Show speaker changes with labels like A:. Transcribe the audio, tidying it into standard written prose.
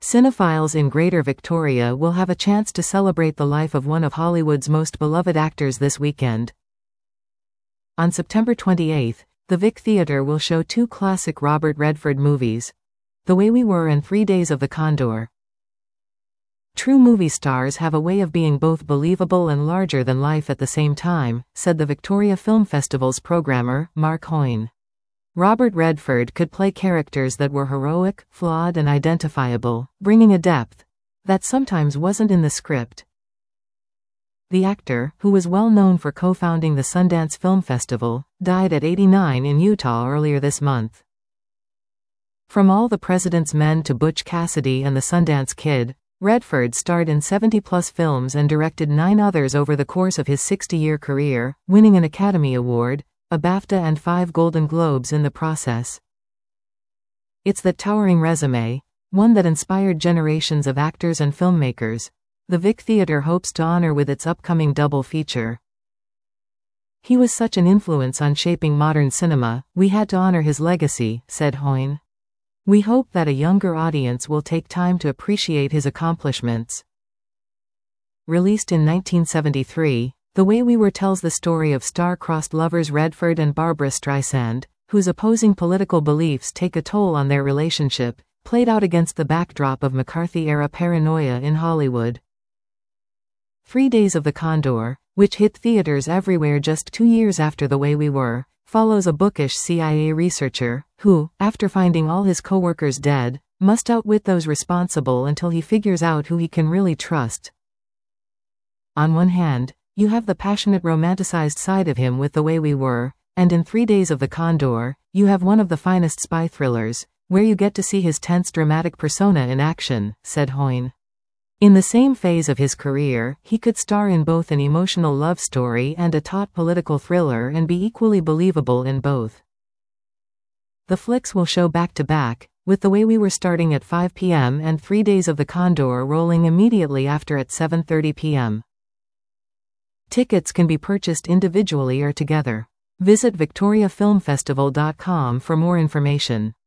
A: Cinephiles in Greater Victoria will have a chance to celebrate the life of one of Hollywood's most beloved actors this weekend. On September 28, the Vic Theatre will show two classic Robert Redford movies, The Way We Were and 3 Days of the Condor. True movie stars have a way of being both believable and larger than life at the same time, said the Victoria Film Festival's programmer, Mark Hoyne. Robert Redford could play characters that were heroic, flawed and identifiable, bringing a depth that sometimes wasn't in the script. The actor, who was well known for co-founding the Sundance Film Festival, died at 89 in Utah earlier this month. From All the President's Men to Butch Cassidy and the Sundance Kid, Redford starred in 70-plus films and directed 9 others over the course of his 60-year career, winning an Academy Award, a BAFTA and 5 Golden Globes in the process. It's that towering resume, one that inspired generations of actors and filmmakers, the Vic Theatre hopes to honor with its upcoming double feature. He was such an influence on shaping modern cinema, we had to honor his legacy, said Hoyne. We hope that a younger audience will take time to appreciate his accomplishments. Released in 1973, The Way We Were tells the story of star-crossed lovers Redford and Barbra Streisand, whose opposing political beliefs take a toll on their relationship, played out against the backdrop of McCarthy-era paranoia in Hollywood. 3 Days of the Condor, which hit theaters everywhere just 2 years after The Way We Were, follows a bookish CIA researcher, who, after finding all his co-workers dead, must outwit those responsible until he figures out who he can really trust. On one hand, you have the passionate romanticized side of him with The Way We Were, and in 3 Days of the Condor, you have one of the finest spy thrillers, where you get to see his tense dramatic persona in action, said Hoyne. In the same phase of his career, he could star in both an emotional love story and a taut political thriller and be equally believable in both. The flicks will show back-to-back, with The Way We Were starting at 5 p.m. and 3 Days of the Condor rolling immediately after at 7:30 p.m. Tickets can be purchased individually or together. Visit victoriafilmfestival.com for more information.